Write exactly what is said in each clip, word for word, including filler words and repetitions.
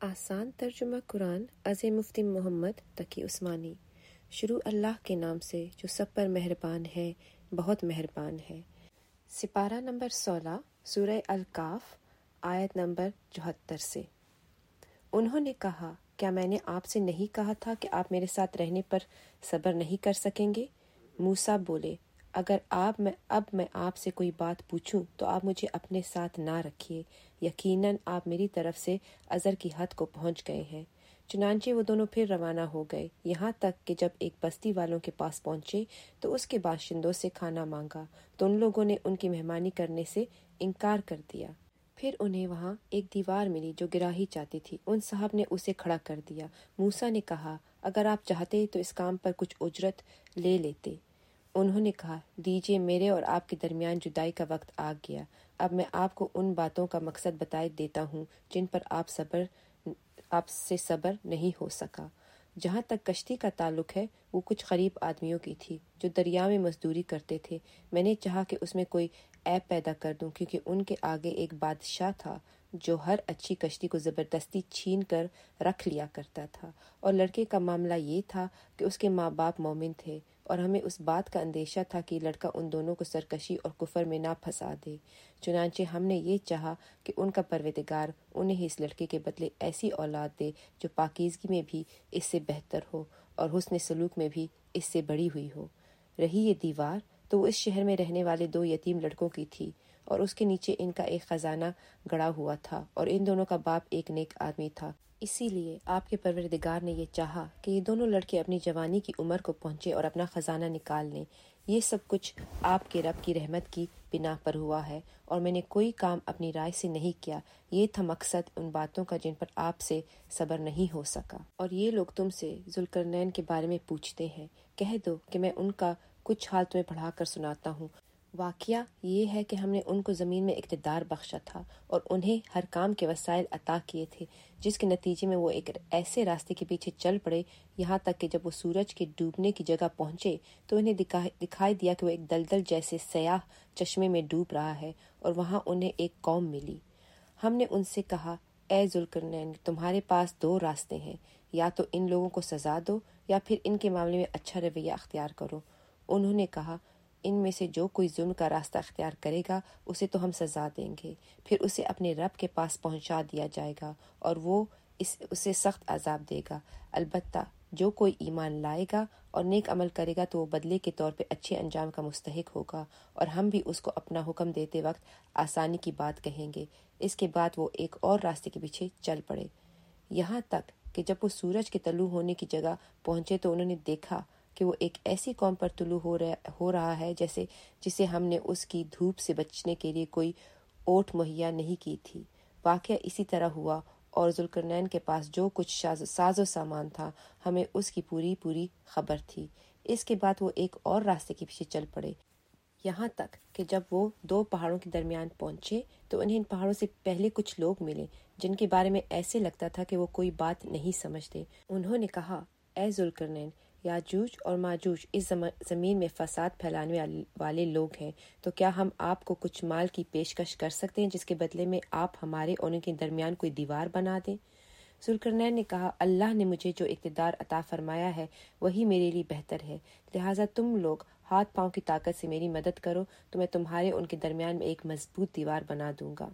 آسان ترجمہ قرآن از مفتی محمد تقی عثمانی۔ شروع اللہ کے نام سے جو سب پر مہربان ہے، بہت مہربان ہے۔ سپارہ نمبر سولہ، سورہ الکاف، آیت نمبر چوہتر سے۔ انہوں نے کہا، کیا میں نے آپ سے نہیں کہا تھا کہ آپ میرے ساتھ رہنے پر صبر نہیں کر سکیں گے؟ موسیٰ بولے، اگر آپ میں اب میں آپ سے کوئی بات پوچھوں تو آپ مجھے اپنے ساتھ نہ رکھیے، یقیناً آپ میری طرف سے عذر کی حد کو پہنچ گئے ہیں۔ چنانچہ وہ دونوں پھر روانہ ہو گئے، یہاں تک کہ جب ایک بستی والوں کے پاس پہنچے تو اس کے باشندوں سے کھانا مانگا تو ان لوگوں نے ان کی مہمانی کرنے سے انکار کر دیا۔ پھر انہیں وہاں ایک دیوار ملی جو گرا ہی چاہتی تھی، ان صاحب نے اسے کھڑا کر دیا۔ موسیٰ نے کہا، اگر آپ چاہتے تو اس کام پر کچھ اجرت لے لیتے۔ انہوں نے کہا، دیجیے، میرے اور آپ کے درمیان جدائی کا وقت آ گیا، اب میں آپ کو ان باتوں کا مقصد بتائے دیتا ہوں جن پر آپ صبر آپ سے صبر نہیں ہو سکا۔ جہاں تک کشتی کا تعلق ہے، وہ کچھ غریب آدمیوں کی تھی جو دریا میں مزدوری کرتے تھے۔ میں نے چاہا کہ اس میں کوئی عیب پیدا کر دوں، کیونکہ ان کے آگے ایک بادشاہ تھا جو ہر اچھی کشتی کو زبردستی چھین کر رکھ لیا کرتا تھا، اور لڑکے کا معاملہ یہ تھا کہ اس کے ماں باپ مومن تھے، اور ہمیں اس بات کا اندیشہ تھا کہ لڑکا ان دونوں کو سرکشی اور کفر میں نہ پھنسا دے۔ چنانچہ ہم نے یہ چاہا کہ ان کا پروردگار انہیں اس لڑکے کے بدلے ایسی اولاد دے جو پاکیزگی میں بھی اس سے بہتر ہو اور حسن سلوک میں بھی اس سے بڑی ہوئی ہو۔ رہی یہ دیوار، تو وہ اس شہر میں رہنے والے دو یتیم لڑکوں کی تھی، اور اس کے نیچے ان کا ایک خزانہ گڑا ہوا تھا، اور ان دونوں کا باپ ایک نیک آدمی تھا۔ اسی لیے آپ کے پروردگار نے یہ چاہا کہ یہ دونوں لڑکے اپنی جوانی کی عمر کو پہنچے اور اپنا خزانہ نکال لیں۔ یہ سب کچھ آپ کے رب کی رحمت کی بنا پر ہوا ہے، اور میں نے کوئی کام اپنی رائے سے نہیں کیا۔ یہ تھا مقصد ان باتوں کا جن پر آپ سے صبر نہیں ہو سکا۔ اور یہ لوگ تم سے ذوالقرنین کے بارے میں پوچھتے ہیں، کہہ دو کہ میں ان کا کچھ حال تمہیں پڑھا کر سناتا ہوں۔ واقعہ یہ ہے کہ ہم نے ان کو زمین میں اقتدار بخشا تھا اور انہیں ہر کام کے وسائل عطا کیے تھے، جس کے نتیجے میں وہ ایک ایسے راستے کے پیچھے چل پڑے، یہاں تک کہ جب وہ سورج کے ڈوبنے کی جگہ پہنچے تو انہیں دکھائی دیا کہ وہ ایک دلدل جیسے سیاہ چشمے میں ڈوب رہا ہے، اور وہاں انہیں ایک قوم ملی۔ ہم نے ان سے کہا، اے ذوالقرنین، تمہارے پاس دو راستے ہیں، یا تو ان لوگوں کو سزا دو یا پھر ان کے معاملے میں اچھا رویہ اختیار کرو۔ انہوں نے کہا، ان میں سے جو کوئی ظلم کا راستہ اختیار کرے گا اسے تو ہم سزا دیں گے، پھر اسے اپنے رب کے پاس پہنچا دیا جائے گا اور وہ اس اسے سخت عذاب دے گا۔ البتہ جو کوئی ایمان لائے گا اور نیک عمل کرے گا تو وہ بدلے کے طور پہ اچھے انجام کا مستحق ہوگا، اور ہم بھی اس کو اپنا حکم دیتے وقت آسانی کی بات کہیں گے۔ اس کے بعد وہ ایک اور راستے کے پیچھے چل پڑے، یہاں تک کہ جب وہ سورج کے طلوع ہونے کی جگہ پہنچے تو انہوں نے دیکھا کہ وہ ایک ایسی قوم پر طلوع ہو رہا ہو رہا ہے جیسے جسے ہم نے اس کی دھوپ سے بچنے کے لیے کوئی اوٹ مہیا نہیں کی تھی۔ واقعہ اسی طرح ہوا، اور ذوالقرنین کے پاس جو کچھ ساز و سامان تھا ہمیں اس کی پوری پوری خبر تھی۔ اس کے بعد وہ ایک اور راستے کے پیچھے چل پڑے، یہاں تک کہ جب وہ دو پہاڑوں کے درمیان پہنچے تو انہیں ان پہاڑوں سے پہلے کچھ لوگ ملے جن کے بارے میں ایسے لگتا تھا کہ وہ کوئی بات نہیں سمجھتے۔ انہوں نے کہا، اے ذوالقرنین، یاجوج اور ماجوج اس زمین میں فساد پھیلانے والے لوگ ہیں، تو کیا ہم آپ کو کچھ مال کی پیشکش کر سکتے ہیں جس کے بدلے میں آپ ہمارے اور ان کے درمیان کوئی دیوار بنا دیں؟ ذوالقرنین نے کہا، اللہ نے مجھے جو اقتدار عطا فرمایا ہے وہی میرے لیے بہتر ہے، لہٰذا تم لوگ ہاتھ پاؤں کی طاقت سے میری مدد کرو تو میں تمہارے ان کے درمیان میں ایک مضبوط دیوار بنا دوں گا۔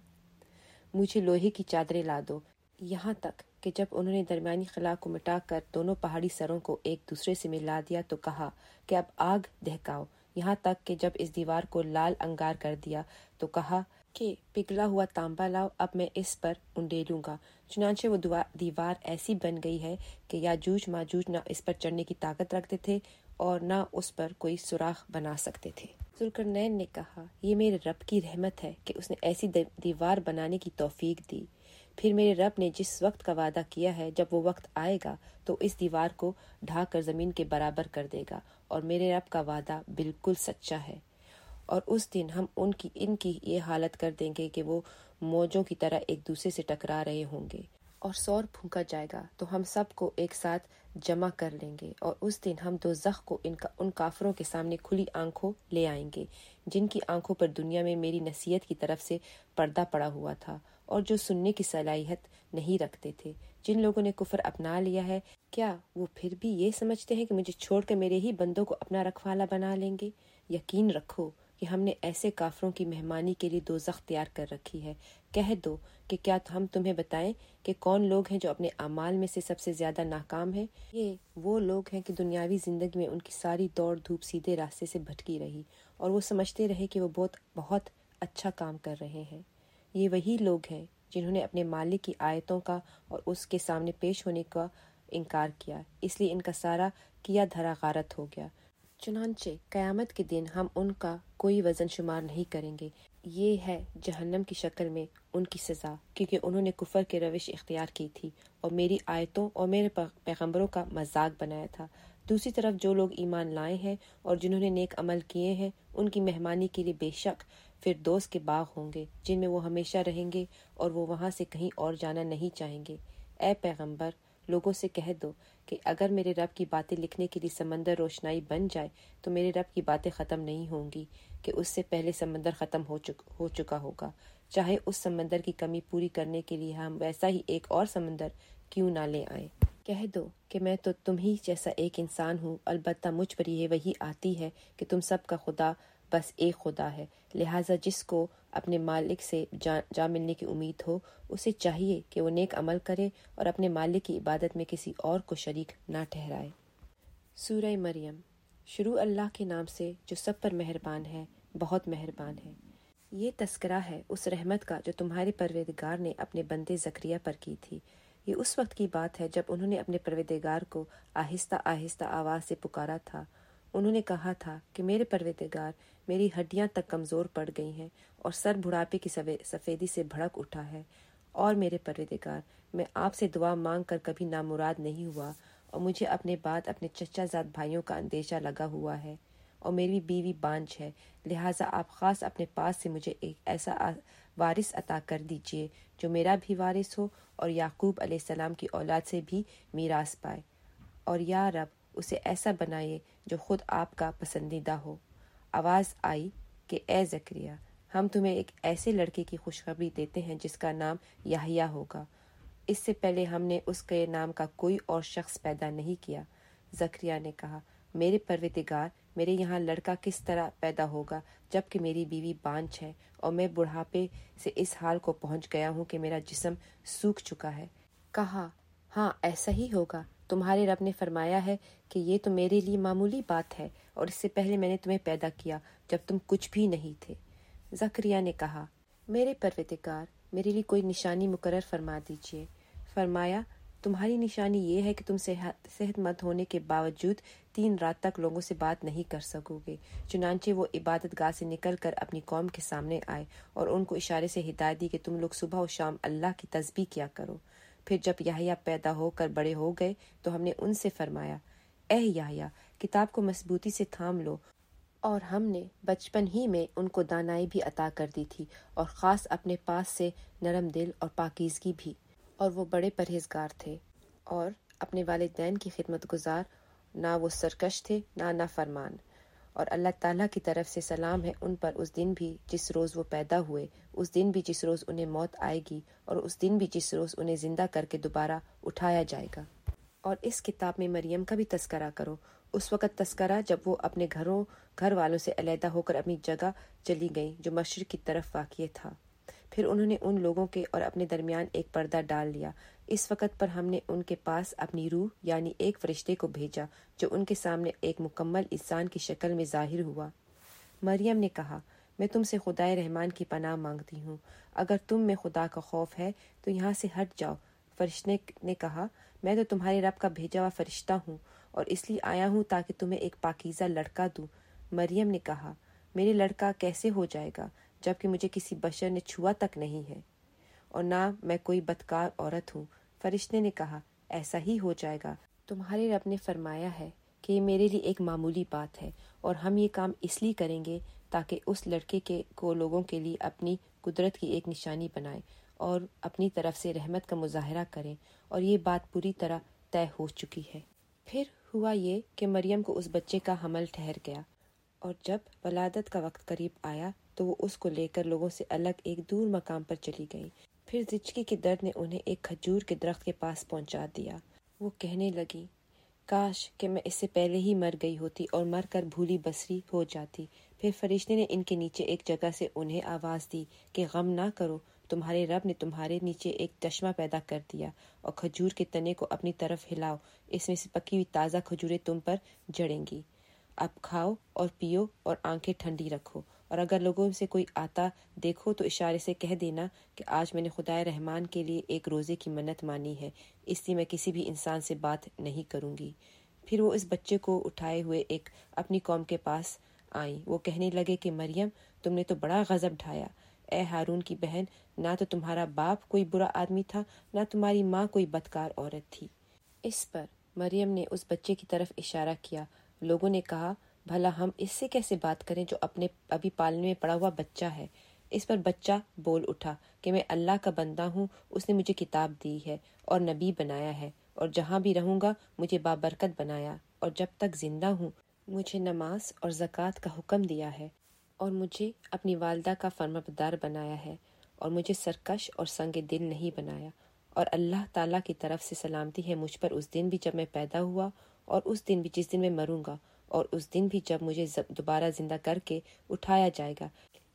مجھے لوہے کی چادریں لا دو۔ یہاں تک کہ جب انہوں نے درمیانی خلا کو مٹا کر دونوں پہاڑی سروں کو ایک دوسرے سے ملا دیا تو کہا کہ اب آگ دہکاؤ۔ یہاں تک کہ جب اس دیوار کو لال انگار کر دیا تو کہا کہ پگھلا ہوا تانبا لاؤ، اب میں اس پر انڈیلوں گا۔ چنانچہ وہ دیوار ایسی بن گئی ہے کہ یاجوج ماجوج نہ اس پر چڑھنے کی طاقت رکھتے تھے اور نہ اس پر کوئی سوراخ بنا سکتے تھے۔ ذوالقرنین نے کہا، یہ میرے رب کی رحمت ہے کہ اس نے ایسی دیوار بنانے کی توفیق دی۔ پھر میرے رب نے جس وقت کا وعدہ کیا ہے، جب وہ وقت آئے گا تو اس دیوار کو ڈھا کر زمین کے برابر کر دے گا، اور میرے رب کا وعدہ بالکل سچا ہے۔ اور اس دن ہم ان کی ان کی یہ حالت کر دیں گے کہ وہ موجوں کی طرح ایک دوسرے سے ٹکرا رہے ہوں گے، اور سور پھونکا جائے گا تو ہم سب کو ایک ساتھ جمع کر لیں گے، اور اس دن ہم دوزخ کو ان, کا ان کافروں کے سامنے کھلی آنکھوں لے آئیں گے جن کی آنکھوں پر دنیا میں میری نصیحت کی طرف سے پردہ پڑا ہوا تھا، اور جو سننے کی صلاحیت نہیں رکھتے تھے۔ جن لوگوں نے کفر اپنا لیا ہے، کیا وہ پھر بھی یہ سمجھتے ہیں کہ مجھے چھوڑ کر میرے ہی بندوں کو اپنا رکھوالا بنا لیں گے؟ یقین رکھو کہ ہم نے ایسے کافروں کی مہمانی کے لیے دوزخ تیار کر رکھی ہے۔ کہہ دو کہ کیا ہم تمہیں بتائیں کہ کون لوگ ہیں جو اپنے اعمال میں سے سب سے زیادہ ناکام ہیں؟ یہ وہ لوگ ہیں کہ دنیاوی زندگی میں ان کی ساری دوڑ دھوپ سیدھے راستے سے بھٹکی رہی اور وہ سمجھتے رہے کہ وہ بہت بہت اچھا کام کر رہے ہیں۔ یہ وہی لوگ ہیں جنہوں نے اپنے مالک کی آیتوں کا اور اس کے سامنے پیش ہونے کا انکار کیا، اس لیے ان کا سارا کیا دھرا غارت ہو گیا۔ چنانچہ قیامت کے دن ہم ان کا کوئی وزن شمار نہیں کریں گے۔ یہ ہے جہنم کی شکل میں ان کی سزا، کیونکہ انہوں نے کفر کی روش اختیار کی تھی اور میری آیتوں اور میرے پیغمبروں کا مذاق بنایا تھا۔ دوسری طرف جو لوگ ایمان لائے ہیں اور جنہوں نے نیک عمل کیے ہیں، ان کی مہمانی کے لیے بے شک فردوس کے باغ ہوں گے جن میں وہ ہمیشہ رہیں گے اور وہ وہاں سے کہیں اور جانا نہیں چاہیں گے۔ اے پیغمبر، لوگوں سے کہہ دو کہ اگر میرے رب کی باتیں لکھنے کے لیے سمندر روشنائی بن جائے تو میرے رب کی باتیں ختم نہیں ہوں گی کہ اس سے پہلے سمندر ختم ہو چک ہو چکا ہوگا، چاہے اس سمندر کی کمی پوری کرنے کے لیے ہم ویسا ہی ایک اور سمندر کیوں نہ لے آئیں۔ کہہ دو کہ میں تو تم ہی جیسا ایک انسان ہوں، البتہ مجھ پر یہ وحی آتی ہے کہ تم سب کا خدا بس ایک خدا ہے، لہٰذا جس کو اپنے مالک سے جا, جا ملنے کی امید ہو، اسے چاہیے کہ وہ نیک عمل کرے اور اپنے مالک کی عبادت میں کسی اور کو شریک نہ ٹھہرائے۔ سورہ مریم۔ شروع اللہ کے نام سے جو سب پر مہربان ہے، بہت مہربان ہے۔ یہ تذکرہ ہے اس رحمت کا جو تمہارے پروردگار نے اپنے بندے زکریا پر کی تھی۔ یہ اس وقت کی بات ہے جب انہوں نے اپنے پروردگار کو آہستہ آہستہ آواز سے پکارا تھا۔ انہوں نے کہا تھا کہ میرے پروردگار، میری ہڈیاں تک کمزور پڑ گئی ہیں اور سر بڑھاپے کی سفیدی سے بھڑک اٹھا ہے، اور میرے پروردگار، میں آپ سے دعا مانگ کر کبھی نامراد نہیں ہوا، اور مجھے اپنے بعد اپنے چچا زاد بھائیوں کا اندیشہ لگا ہوا ہے، اور میری بیوی بانجھ ہے، لہٰذا آپ خاص اپنے پاس سے مجھے ایک ایسا وارث عطا کر دیجئے جو میرا بھی وارث ہو اور یعقوب علیہ السلام کی اولاد سے بھی میراث پائے، اور یا رب اسے ایسا بنائے جو خود آپ کا پسندیدہ ہو۔ آواز آئی کہ اے زکریا، ہم تمہیں ایک ایسے لڑکے کی خوشخبری دیتے ہیں جس کا نام یحییٰ ہوگا۔ اس سے پہلے ہم نے اس کے نام کا کوئی اور شخص پیدا نہیں کیا۔ زکریا نے کہا، میرے پروردگار، میرے یہاں لڑکا کس طرح پیدا ہوگا جبکہ میری بیوی بانجھ ہے اور میں بڑھاپے سے اس حال کو پہنچ گیا ہوں کہ میرا جسم سوکھ چکا ہے۔ کہا، ہاں ایسا ہی ہوگا، تمہارے رب نے فرمایا ہے کہ یہ تو میرے لیے معمولی بات ہے، اور اس سے پہلے میں نے تمہیں پیدا کیا جب تم کچھ بھی نہیں تھے۔ زکریا نے کہا، میرے پروردگار، میرے لیے کوئی نشانی مقرر فرما دیجیے۔ فرمایا، تمہاری نشانی یہ ہے کہ تم صحت صحت مند ہونے کے باوجود تین رات تک لوگوں سے بات نہیں کر سکو گے۔ چنانچہ وہ عبادت گاہ سے نکل کر اپنی قوم کے سامنے آئے اور ان کو اشارے سے ہدایت دی کہ تم لوگ صبح و شام اللہ کی تسبیح کیا کرو۔ پھر جب یحییٰ پیدا ہو کر بڑے ہو گئے تو ہم نے ان سے فرمایا، اے یحییٰ، کتاب کو مضبوطی سے تھام لو، اور ہم نے بچپن ہی میں ان کو دانائی بھی عطا کر دی تھی، اور خاص اپنے پاس سے نرم دل اور پاکیزگی بھی، اور وہ بڑے پرہیزگار تھے اور اپنے والدین کی خدمت گزار، نہ وہ سرکش تھے نہ نافرمان۔ اور اللہ تعالیٰ کی طرف سے سلام ہے ان پر اس دن بھی جس روز وہ پیدا ہوئے، اس دن بھی جس روز انہیں موت آئے گی، اور اس دن بھی جس روز انہیں زندہ کر کے دوبارہ اٹھایا جائے گا۔ اور اس کتاب میں مریم کا بھی تذکرہ کرو، اس وقت تذکرہ جب وہ اپنے گھروں گھر والوں سے علیحدہ ہو کر اپنی جگہ چلی گئیں جو مشرق کی طرف واقع تھا۔ پھر انہوں نے ان لوگوں کے اور اپنے درمیان ایک پردہ ڈال لیا۔ اس وقت پر ہم نے ان کے پاس اپنی روح یعنی ایک فرشتے کو بھیجا جو ان کے سامنے ایک مکمل انسان کی شکل میں ظاہر ہوا۔ مریم نے کہا، میں تم سے خدائے رحمان کی پناہ مانگتی ہوں، اگر تم میں خدا کا خوف ہے تو یہاں سے ہٹ جاؤ۔ فرشتے نے کہا، میں تو تمہارے رب کا بھیجا ہوا فرشتہ ہوں، اور اس لیے آیا ہوں تاکہ تمہیں ایک پاکیزہ لڑکا دوں۔ مریم نے کہا، میرے لڑکا کیسے ہو جائے گا جبکہ مجھے کسی بشر نے چھوا تک نہیں ہے، اور نہ میں کوئی بدکار عورت ہوں۔ فرشتے نے کہا، ایسا ہی ہو جائے گا، تمہارے رب نے فرمایا ہے کہ یہ میرے لیے ایک معمولی بات ہے، اور ہم یہ کام اس لیے کریں گے تاکہ اس لڑکے کے کو لوگوں کے لیے اپنی قدرت کی ایک نشانی بنائیں اور اپنی طرف سے رحمت کا مظاہرہ کریں، اور یہ بات پوری طرح طے ہو چکی ہے۔ پھر ہوا یہ کہ مریم کو اس بچے کا حمل ٹھہر گیا، اور جب ولادت کا وقت قریب آیا تو وہ اس کو لے کر لوگوں سے الگ ایک دور مقام پر چلی گئی۔ پھر زچگی کے درد نے انہیں ایک کھجور کے درخت کے پاس پہنچا دیا۔ وہ کہنے لگی، کاش کہ میں اس سے پہلے ہی مر گئی ہوتی اور مر کر بھولی بسری ہو جاتی۔ پھر فرشتے نے ان کے نیچے ایک جگہ سے انہیں آواز دی کہ غم نہ کرو، تمہارے رب نے تمہارے نیچے ایک چشمہ پیدا کر دیا، اور کھجور کے تنے کو اپنی طرف ہلاؤ، اس میں سے پکی ہوئی تازہ کھجوریں تم پر جڑیں گی۔ اب کھاؤ اور پیو اور آنکھیں ٹھنڈی رکھو، اور اگر لوگوں سے کوئی آتا دیکھو تو اشارے سے کہہ دینا کہ آج میں نے خدائے رحمان کے لیے ایک روزے کی منت مانی ہے، اس لیے میں کسی بھی انسان سے بات نہیں کروں گی۔ پھر وہ اس بچے کو اٹھائے ہوئے ایک اپنی قوم کے پاس آئیں۔ وہ کہنے لگے کہ مریم، تم نے تو بڑا غضب ڈھایا۔ اے ہارون کی بہن، نہ تو تمہارا باپ کوئی برا آدمی تھا، نہ تمہاری ماں کوئی بدکار عورت تھی۔ اس پر مریم نے اس بچے کی طرف اشارہ کیا۔ لوگوں نے کہا، بھلا ہم اس سے کیسے بات کریں جو اپنے ابھی پالنے میں پڑا ہوا بچہ ہے؟ اس پر بچہ بول اٹھا کہ میں اللہ کا بندہ ہوں، اس نے مجھے کتاب دی ہے اور نبی بنایا ہے، اور جہاں بھی رہوں گا مجھے بابرکت بنایا، اور جب تک زندہ ہوں مجھے نماز اور زکوٰۃ کا حکم دیا ہے، اور مجھے اپنی والدہ کا فرمانبردار بنایا ہے، اور مجھے سرکش اور سنگ دل نہیں بنایا، اور اللہ تعالیٰ کی طرف سے سلامتی ہے مجھ پر اس دن بھی جب میں پیدا ہوا، اور اس دن بھی جس دن میں مروں گا، اور اس دن بھی جب مجھے دوبارہ زندہ کر کے اٹھایا جائے گا۔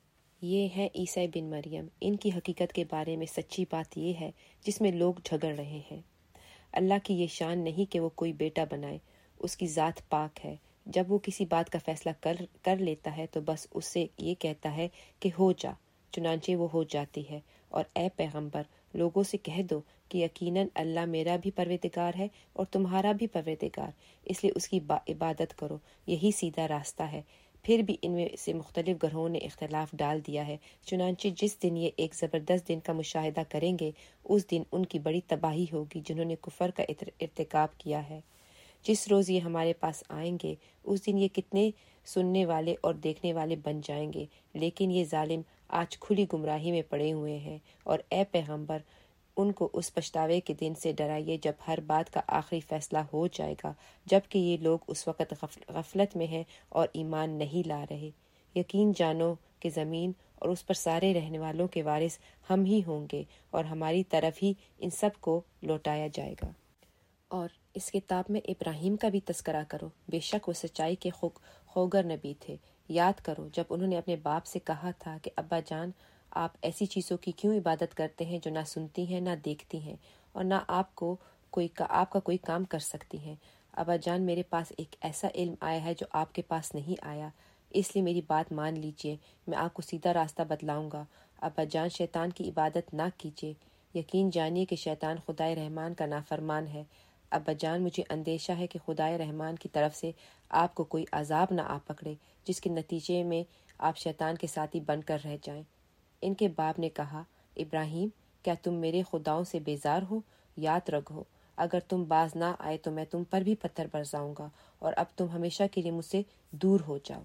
یہ ہے عیسیٰ بن مریم۔ ان کی حقیقت کے بارے میں سچی بات یہ ہے جس میں لوگ جھگڑ رہے ہیں۔ اللہ کی یہ شان نہیں کہ وہ کوئی بیٹا بنائے، اس کی ذات پاک ہے۔ جب وہ کسی بات کا فیصلہ کر کر لیتا ہے تو بس اس سے یہ کہتا ہے کہ ہو جا، چنانچہ وہ ہو جاتی ہے۔ اور اے پیغمبر، لوگوں سے کہہ دو کہ یقیناً اللہ میرا بھی پروردگار ہے اور تمہارا بھی پروردگار، اس لیے اس کی عبادت کرو، یہی سیدھا راستہ ہے۔ پھر بھی ان میں سے مختلف گروہوں نے اختلاف ڈال دیا ہے، چنانچہ جس دن یہ ایک زبردست دن کا مشاہدہ کریں گے، اس دن ان کی بڑی تباہی ہوگی جنہوں نے کفر کا ارتکاب کیا ہے۔ جس روز یہ ہمارے پاس آئیں گے، اس دن یہ کتنے سننے والے اور دیکھنے والے بن جائیں گے، لیکن یہ ظالم آج کھلی گمراہی میں پڑے ہوئے ہیں۔ اور اے پیغمبر، ان کو اس پچھتاوے کے دن سے ڈرائیے جب ہر بات کا آخری فیصلہ ہو جائے گا، جبکہ یہ لوگ اس وقت غفلت میں ہیں اور ایمان نہیں لا رہے۔ یقین جانو کہ زمین اور اس پر سارے رہنے والوں کے وارث ہم ہی ہوں گے، اور ہماری طرف ہی ان سب کو لوٹایا جائے گا۔ اور اس کتاب میں ابراہیم کا بھی تذکرہ کرو، بے شک وہ سچائی کے خوگر نبی تھے۔ یاد کرو جب انہوں نے اپنے باپ سے کہا تھا کہ ابا جان، آپ ایسی چیزوں کی کیوں عبادت کرتے ہیں جو نہ سنتی ہیں نہ دیکھتی ہیں، اور نہ آپ کو کوئی آپ کا کوئی کام کر سکتی ہیں۔ ابا جان، میرے پاس ایک ایسا علم آیا ہے جو آپ کے پاس نہیں آیا، اس لیے میری بات مان لیجئے، میں آپ کو سیدھا راستہ بتلاؤں گا۔ ابا جان، شیطان کی عبادت نہ کیجیے، یقین جانیے کہ شیطان خدائے رحمان کا نافرمان ہے۔ ابا جان، مجھے اندیشہ ہے کہ خدائے رحمان کی طرف سے آپ کو کوئی عذاب نہ آ پکڑے جس کے نتیجے میں آپ شیطان کے ساتھی بن کر رہ جائیں۔ ان کے باپ نے کہا، ابراہیم، کیا تم میرے خداؤں سے بیزار ہو؟ یاد رکھو، اگر تم باز نہ آئے تو میں تم پر بھی پتھر برساؤں گا، اور اب تم ہمیشہ کے لیے مجھ سے دور ہو جاؤ۔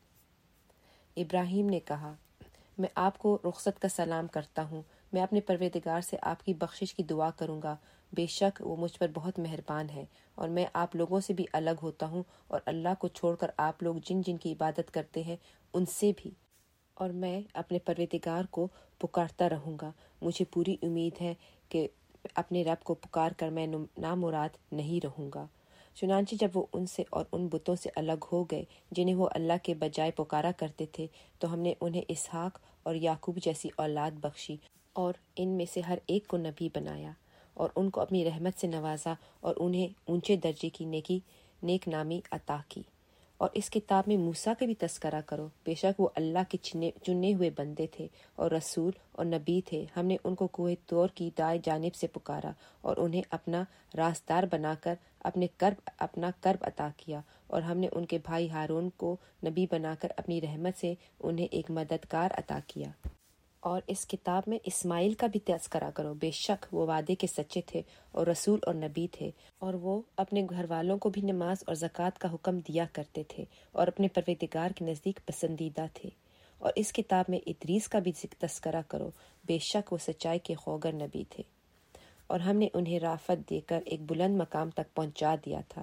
ابراہیم نے کہا، میں آپ کو رخصت کا سلام کرتا ہوں، میں اپنے پروردگار سے آپ کی بخشش کی دعا کروں گا، بے شک وہ مجھ پر بہت مہربان ہے، اور میں آپ لوگوں سے بھی الگ ہوتا ہوں، اور اللہ کو چھوڑ کر آپ لوگ جن جن کی عبادت کرتے ہیں ان سے بھی، اور میں اپنے پروردگار کو پکارتا رہوں گا۔ مجھے پوری امید ہے کہ اپنے رب کو پکار کر میں نامراد نہیں رہوں گا۔ چنانچہ جب وہ ان سے اور ان بتوں سے الگ ہو گئے جنہیں وہ اللہ کے بجائے پکارا کرتے تھے، تو ہم نے انہیں اسحاق اور یعقوب جیسی اولاد بخشی، اور ان میں سے ہر ایک کو نبی بنایا، اور ان کو اپنی رحمت سے نوازا، اور انہیں اونچے درجے کی نیکی نیک نامی عطا کی۔ اور اس کتاب میں موسیٰ کا بھی تذکرہ کرو، بے شک وہ اللہ کے چنے ہوئے بندے تھے اور رسول اور نبی تھے۔ ہم نے ان کو کوہ طور کی دائیں جانب سے پکارا اور انہیں اپنا راستدار بنا کر اپنے کرب اپنا کرب عطا کیا، اور ہم نے ان کے بھائی ہارون کو نبی بنا کر اپنی رحمت سے انہیں ایک مددگار عطا کیا۔ اور اس کتاب میں اسماعیل کا بھی تذکرہ کرو، بے شک وہ وعدے کے سچے تھے اور رسول اور نبی تھے، اور وہ اپنے گھر والوں کو بھی نماز اور زکوٰۃ کا حکم دیا کرتے تھے، اور اپنے پروردگار کے نزدیک پسندیدہ تھے۔ اور اس کتاب میں ادریس کا بھی تذکرہ کرو، بے شک وہ سچائی کے خوگر نبی تھے، اور ہم نے انہیں رافت دے کر ایک بلند مقام تک پہنچا دیا تھا۔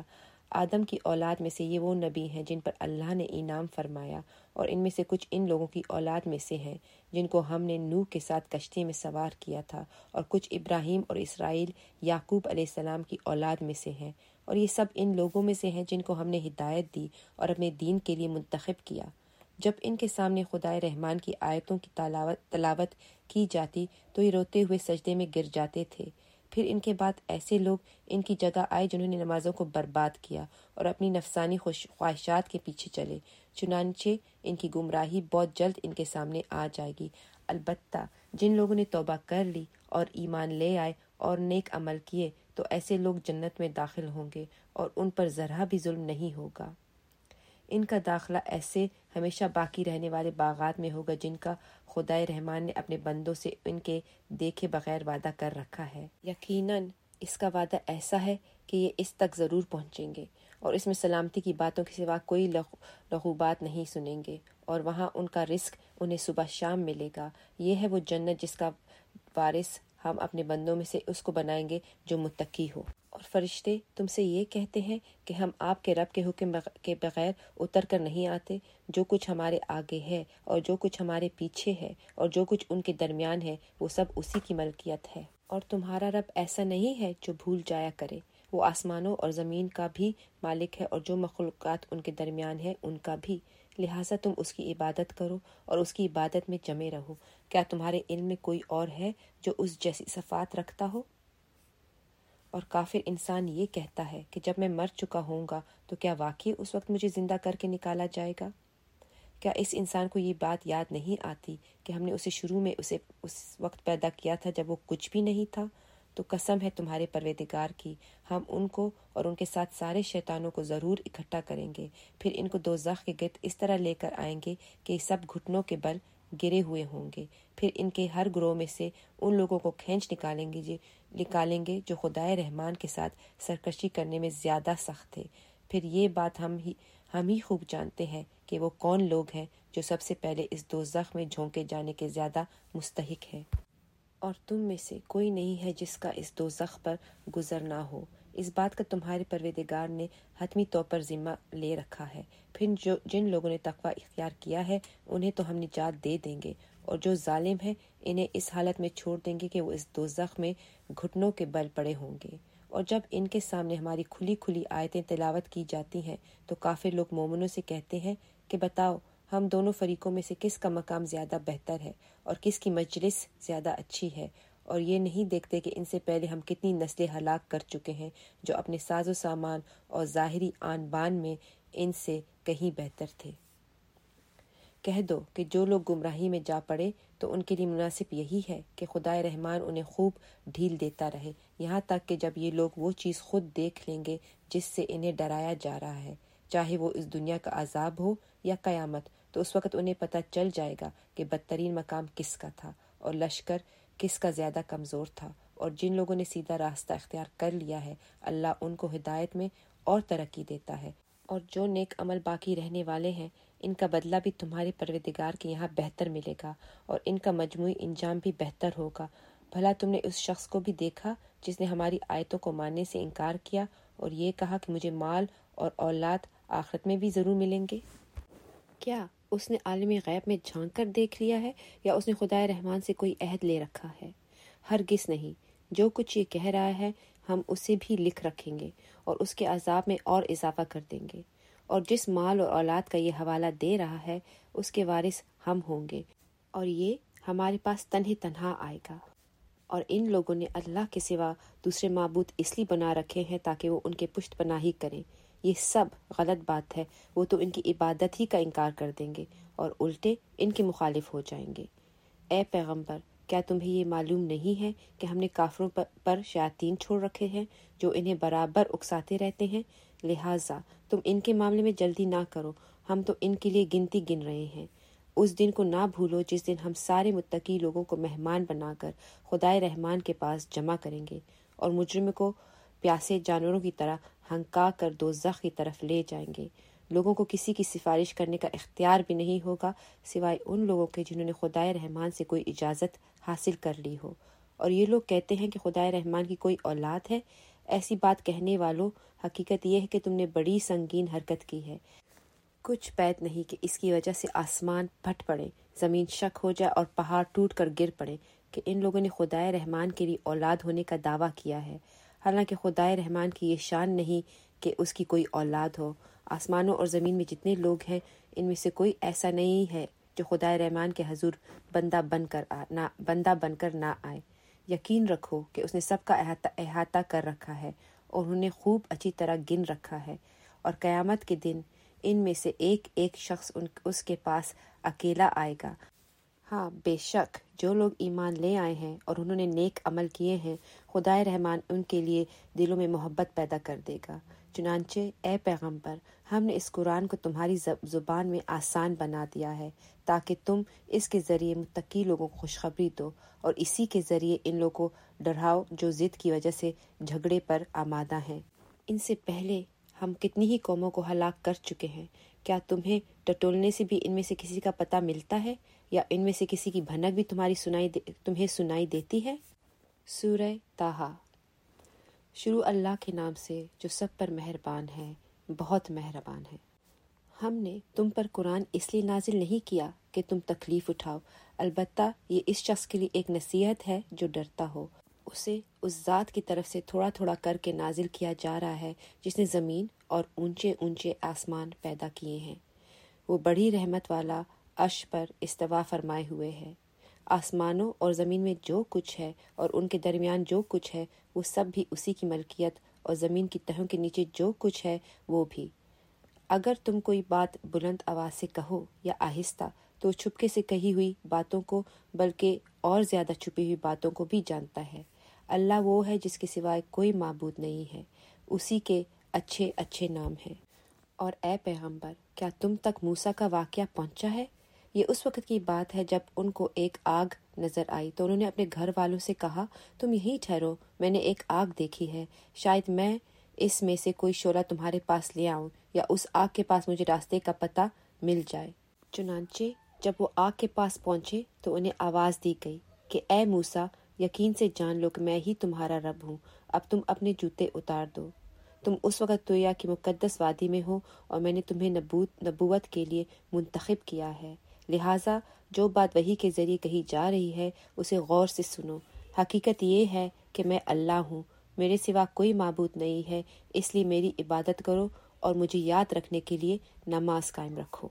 آدم کی اولاد میں سے یہ وہ نبی ہیں جن پر اللہ نے انعام فرمایا، اور ان میں سے کچھ ان لوگوں کی اولاد میں سے ہیں جن کو ہم نے نوح کے ساتھ کشتی میں سوار کیا تھا، اور کچھ ابراہیم اور اسرائیل یعقوب علیہ السلام کی اولاد میں سے ہیں، اور یہ سب ان لوگوں میں سے ہیں جن کو ہم نے ہدایت دی اور اپنے دین کے لیے منتخب کیا۔ جب ان کے سامنے خدائے رحمان کی آیتوں کی تلاوت کی جاتی تو یہ روتے ہوئے سجدے میں گر جاتے تھے۔ پھر ان کے بعد ایسے لوگ ان کی جگہ آئے جنہوں نے نمازوں کو برباد کیا اور اپنی نفسانی خواہشات کے پیچھے چلے، چنانچہ ان کی گمراہی بہت جلد ان کے سامنے آ جائے گی۔ البتہ جن لوگوں نے توبہ کر لی اور ایمان لے آئے اور نیک عمل کیے تو ایسے لوگ جنت میں داخل ہوں گے اور ان پر ذرا بھی ظلم نہیں ہوگا۔ ان کا داخلہ ایسے ہمیشہ باقی رہنے والے باغات میں ہوگا جن کا خدائے رحمان نے اپنے بندوں سے ان کے دیکھے بغیر وعدہ کر رکھا ہے۔ یقیناً اس کا وعدہ ایسا ہے کہ یہ اس تک ضرور پہنچیں گے، اور اس میں سلامتی کی باتوں کے سوا کوئی لغو بات نہیں سنیں گے، اور وہاں ان کا رزق انہیں صبح شام ملے گا۔ یہ ہے وہ جنت جس کا وارث ہم اپنے بندوں میں سے اس کو بنائیں گے جو متقی ہو۔ اور فرشتے تم سے یہ کہتے ہیں کہ ہم آپ کے رب کے حکم کے بغیر اتر کر نہیں آتے۔ جو کچھ ہمارے آگے ہے اور جو کچھ ہمارے پیچھے ہے اور جو کچھ ان کے درمیان ہے وہ سب اسی کی ملکیت ہے، اور تمہارا رب ایسا نہیں ہے جو بھول جایا کرے۔ وہ آسمانوں اور زمین کا بھی مالک ہے اور جو مخلوقات ان کے درمیان ہے ان کا بھی، لہٰذا تم اس کی عبادت کرو اور اس کی عبادت میں جمے رہو۔ کیا تمہارے علم میں کوئی اور ہے جو اس جیسی صفات رکھتا ہو؟ اور کافر انسان یہ کہتا ہے کہ جب میں مر چکا ہوں گا تو کیا واقعی اس وقت مجھے زندہ کر کے نکالا جائے گا؟ کیا اس انسان کو یہ بات یاد نہیں آتی کہ ہم نے اسے شروع میں اسے اس وقت پیدا کیا تھا جب وہ کچھ بھی نہیں تھا؟ تو قسم ہے تمہارے پروردگار کی، ہم ان کو اور ان کے ساتھ سارے شیطانوں کو ضرور اکٹھا کریں گے، پھر ان کو دوزخ کے گرد اس طرح لے کر آئیں گے کہ سب گھٹنوں کے بل گرے ہوئے ہوں گے۔ پھر ان کے ہر گروہ میں سے ان لوگوں کو کھینچ نکالیں گے نکالیں گے جو خدائے رحمان کے ساتھ سرکشی کرنے میں زیادہ سخت تھے۔ پھر یہ بات ہم ہی ہم ہی خوب جانتے ہیں کہ وہ کون لوگ ہیں جو سب سے پہلے اس دوزخ میں جھونکے جانے کے زیادہ مستحق ہیں۔ اور تم میں سے کوئی نہیں ہے جس کا اس دوزخ پر گزر نہ ہو۔ اس بات کا تمہارے پروردگار نے حتمی طور پر ذمہ لے رکھا ہے۔ پھر جو جن لوگوں نے تقوی اختیار کیا ہے انہیں تو ہم نجات دے دیں گے، اور جو ظالم ہیں انہیں اس حالت میں چھوڑ دیں گے کہ وہ اس دوزخ میں گھٹنوں کے بل پڑے ہوں گے۔ اور جب ان کے سامنے ہماری کھلی کھلی آیتیں تلاوت کی جاتی ہیں تو کافر لوگ مومنوں سے کہتے ہیں کہ بتاؤ ہم دونوں فریقوں میں سے کس کا مقام زیادہ بہتر ہے اور کس کی مجلس زیادہ اچھی ہے، اور یہ نہیں دیکھتے کہ ان سے پہلے ہم کتنی نسلیں ہلاک کر چکے ہیں جو اپنے ساز و سامان اور ظاہری آن بان میں ان سے کہیں بہتر تھے۔ کہہ دو کہ جو لوگ گمراہی میں جا پڑے تو ان کے لیے مناسب یہی ہے کہ خدائے رحمان انہیں خوب ڈھیل دیتا رہے، یہاں تک کہ جب یہ لوگ وہ چیز خود دیکھ لیں گے جس سے انہیں ڈرایا جا رہا ہے، چاہے وہ اس دنیا کا عذاب ہو یا قیامت، تو اس وقت انہیں پتہ چل جائے گا کہ بدترین مقام کس کا تھا اور لشکر کس کا زیادہ کمزور تھا۔ اور جن لوگوں نے سیدھا راستہ اختیار کر لیا ہے اللہ ان کو ہدایت میں اور ترقی دیتا ہے، اور جو نیک عمل باقی رہنے والے ہیں ان کا بدلہ بھی تمہارے پروردگار کے یہاں بہتر ملے گا اور ان کا مجموعی انجام بھی بہتر ہوگا۔ بھلا تم نے اس شخص کو بھی دیکھا جس نے ہماری آیتوں کو ماننے سے انکار کیا اور یہ کہا کہ مجھے مال اور اولاد آخرت میں بھی ضرور ملیں گے؟ کیا اس نے عالم غیب میں جھانک کر دیکھ لیا ہے یا اس نے خدائے رحمان سے کوئی عہد لے رکھا ہے؟ ہرگز نہیں، جو کچھ یہ کہہ رہا ہے ہم اسے بھی لکھ رکھیں گے اور اس کے عذاب میں اور اضافہ کر دیں گے، اور جس مال اور اولاد کا یہ حوالہ دے رہا ہے اس کے وارث ہم ہوں گے، اور یہ ہمارے پاس تنہے تنہا آئے گا۔ اور ان لوگوں نے اللہ کے سوا دوسرے معبود اس لیے بنا رکھے ہیں تاکہ وہ ان کے پشت پناہی کریں۔ یہ سب غلط بات ہے، وہ تو ان کی عبادت ہی کا انکار کر دیں گے اور الٹے ان کے مخالف ہو جائیں گے۔ اے پیغمبر، کیا تمہیں یہ معلوم نہیں ہے کہ ہم نے کافروں پر شیاطین چھوڑ رکھے ہیں جو انہیں برابر اکساتے رہتے ہیں؟ لہٰذا تم ان کے معاملے میں جلدی نہ کرو، ہم تو ان کے لیے گنتی گن رہے ہیں۔ اس دن کو نہ بھولو جس دن ہم سارے متقی لوگوں کو مہمان بنا کر خدائے رحمان کے پاس جمع کریں گے اور مجرم کو پیاسے جانوروں کی طرح ہنکا کر دوزخ کی طرف لے جائیں گے۔ لوگوں کو کسی کی سفارش کرنے کا اختیار بھی نہیں ہوگا سوائے ان لوگوں کے جنہوں نے خدائے رحمان سے کوئی اجازت حاصل کر لی ہو۔ اور یہ لوگ کہتے ہیں کہ خدائے رحمان کی کوئی اولاد ہے، ایسی بات کہنے والوں، حقیقت یہ ہے کہ تم نے بڑی سنگین حرکت کی ہے۔ کچھ پید نہیں کہ اس کی وجہ سے آسمان پھٹ پڑے، زمین شک ہو جائے اور پہاڑ ٹوٹ کر گر پڑے کہ ان لوگوں نے خدائے رحمان کے لیے اولاد ہونے کا دعویٰ کیا ہے، حالانکہ خدائے رحمان کی یہ شان نہیں کہ اس کی کوئی اولاد ہو۔ آسمانوں اور زمین میں جتنے لوگ ہیں ان میں سے کوئی ایسا نہیں ہے جو خدائے رحمان کے حضور بندہ بن کر آ, نہ بندہ بن کر نہ آئے۔ یقین رکھو کہ اس نے سب کا احاطہ احاطہ کر رکھا ہے اور انہوں نے خوب اچھی طرح گن رکھا ہے، اور قیامت کے دن ان میں سے ایک ایک شخص ان اس کے پاس اکیلا آئے گا۔ ہاں بے شک جو لوگ ایمان لے آئے ہیں اور انہوں نے نیک عمل کیے ہیں، خدائے رحمان ان کے لیے دلوں میں محبت پیدا کر دے گا۔ چنانچہ اے پیغمبر، ہم نے اس قرآن کو تمہاری زبان میں آسان بنا دیا ہے تاکہ تم اس کے ذریعے متقی لوگوں کو خوشخبری دو اور اسی کے ذریعے ان لوگوں کو ڈراؤ جو ضد کی وجہ سے جھگڑے پر آمادہ ہیں۔ ان سے پہلے ہم کتنی ہی قوموں کو ہلاک کر چکے ہیں، کیا تمہیں ٹٹولنے سے بھی ان میں سے کسی کا پتہ ملتا ہے، یا ان میں سے کسی کی بھنک بھی تمہاری سنائی دے تمہیں سنائی دیتی ہے؟ سورہ طٰہٰ۔ شروع اللہ کے نام سے جو سب پر مہربان ہے، بہت مہربان ہے۔ ہم نے تم پر قرآن اس لیے نازل نہیں کیا کہ تم تکلیف اٹھاؤ، البتہ یہ اس شخص کے لیے ایک نصیحت ہے جو ڈرتا ہو۔ اسے اس ذات کی طرف سے تھوڑا تھوڑا کر کے نازل کیا جا رہا ہے جس نے زمین اور اونچے اونچے آسمان پیدا کیے ہیں۔ وہ بڑی رحمت والا عرش پر استوا فرمائے ہوئے ہے۔ آسمانوں اور زمین میں جو کچھ ہے اور ان کے درمیان جو کچھ ہے وہ سب بھی اسی کی ملکیت، اور زمین کی تہوں کے نیچے جو کچھ ہے وہ بھی۔ اگر تم کوئی بات بلند آواز سے کہو یا آہستہ تو چھپکے سے کہی ہوئی باتوں کو بلکہ اور زیادہ چھپی ہوئی باتوں کو بھی جانتا ہے۔ اللہ وہ ہے جس کے سوائے کوئی معبود نہیں ہے، اسی کے اچھے اچھے نام ہیں۔ اور اے پیغمبر، کیا تم تک موسیٰ کا واقعہ پہنچا ہے؟ یہ اس وقت کی بات ہے جب ان کو ایک آگ نظر آئی تو انہوں نے اپنے گھر والوں سے کہا، تم یہیں ٹھہرو، میں نے ایک آگ دیکھی ہے، شاید میں اس میں سے کوئی شعلہ تمہارے پاس لے آؤں یا اس آگ کے پاس مجھے راستے کا پتہ مل جائے۔ چنانچہ جب وہ آگ کے پاس پہنچے تو انہیں آواز دی گئی کہ اے موسیٰ، یقین سے جان لو کہ میں ہی تمہارا رب ہوں، اب تم اپنے جوتے اتار دو۔ تم اس وقت طویٰ کی مقدس وادی میں ہو اور میں نے تمہیں نبوت نبوت کے لیے منتخب کیا ہے، لہٰذا جو بات وحی کے ذریعے کہی جا رہی ہے اسے غور سے سنو۔ حقیقت یہ ہے کہ میں اللہ ہوں، میرے سوا کوئی معبود نہیں ہے، اس لیے میری عبادت کرو اور مجھے یاد رکھنے کے لیے نماز قائم رکھو۔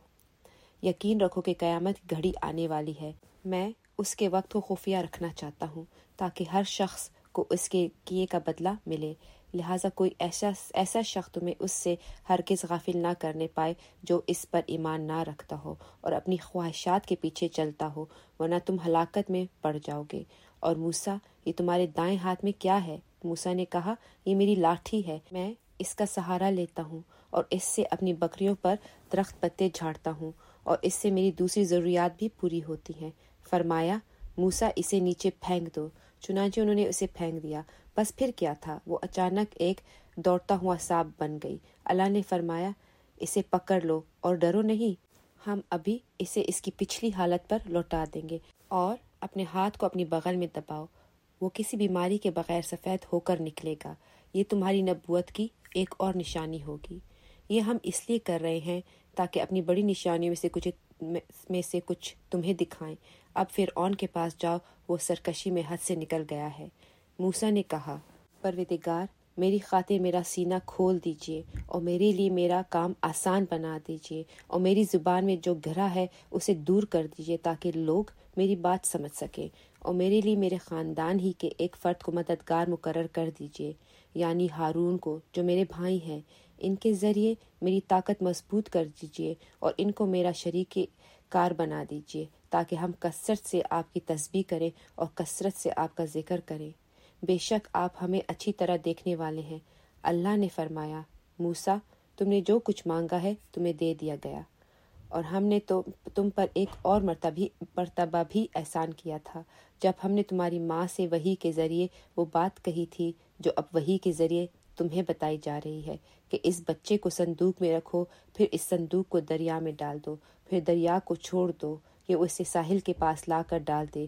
یقین رکھو کہ قیامت کی گھڑی آنے والی ہے، میں اس کے وقت کو خفیہ رکھنا چاہتا ہوں تاکہ ہر شخص کو اس کے کیے کا بدلہ ملے، لہٰذا کوئی ایسا ایسا شخص تمہیں اس سے ہرگز غافل نہ کرنے پائے جو اس پر ایمان نہ رکھتا ہو اور اپنی خواہشات کے پیچھے چلتا ہو، ورنہ تم ہلاکت میں پڑ جاؤ گے۔ اور موسیٰ، یہ تمہارے دائیں ہاتھ میں کیا ہے؟ موسیٰ نے کہا، یہ میری لاٹھی ہے، میں اس کا سہارا لیتا ہوں اور اس سے اپنی بکریوں پر درخت پتے جھاڑتا ہوں اور اس سے میری دوسری ضروریات بھی پوری ہوتی ہیں۔ فرمایا، موسیٰ اسے نیچے پھینک دو۔ چنانچہ انہوں نے اسے پھینک دیا، بس پھر کیا تھا، وہ اچانک ایک دوڑتا ہوا سانپ بن گئی۔ اللہ نے فرمایا، اسے پکڑ لو اور ڈرو نہیں، ہم ابھی اسے اس کی پچھلی حالت پر لوٹا دیں گے، اور اپنے ہاتھ کو اپنی بغل میں دباؤ، وہ کسی بیماری کے بغیر سفید ہو کر نکلے گا۔ یہ تمہاری نبوت کی ایک اور نشانی ہوگی۔ یہ ہم اس لیے کر رہے ہیں تاکہ اپنی بڑی نشانیوں میں سے کچھ میں سے کچھ تمہیں دکھائیں۔ اب فرعون کے پاس جاؤ، وہ سرکشی میں حد سے نکل گیا ہے۔ موسیٰ نے کہا، پروردگار، میری خاطر میرا سینہ کھول دیجیے اور میرے لیے میرا کام آسان بنا دیجیے، اور میری زبان میں جو گھرا ہے اسے دور کر دیجیے تاکہ لوگ میری بات سمجھ سکیں، اور میرے لیے میرے خاندان ہی کے ایک فرد کو مددگار مقرر کر دیجیے، یعنی ہارون کو جو میرے بھائی ہیں۔ ان کے ذریعے میری طاقت مضبوط کر دیجیے اور ان کو میرا شریک کار بنا دیجیے تاکہ ہم کثرت سے آپ کی تسبیح کریں اور کثرت سے آپ کا ذکر کریں۔ بے شک آپ ہمیں اچھی طرح دیکھنے والے ہیں۔ اللہ نے فرمایا، موسیٰ، تم نے جو کچھ مانگا ہے تمہیں دے دیا گیا، اور ہم نے تو تم پر ایک اور مرتبہ مرتبہ بھی احسان کیا تھا جب ہم نے تمہاری ماں سے وحی کے ذریعے وہ بات کہی تھی جو اب وحی کے ذریعے تمہیں بتائی جا رہی ہے کہ اس بچے کو صندوق میں رکھو، پھر اس صندوق کو دریا میں ڈال دو، پھر دریا کو چھوڑ دو کہ وہ اسے ساحل کے پاس لا کر ڈال دے۔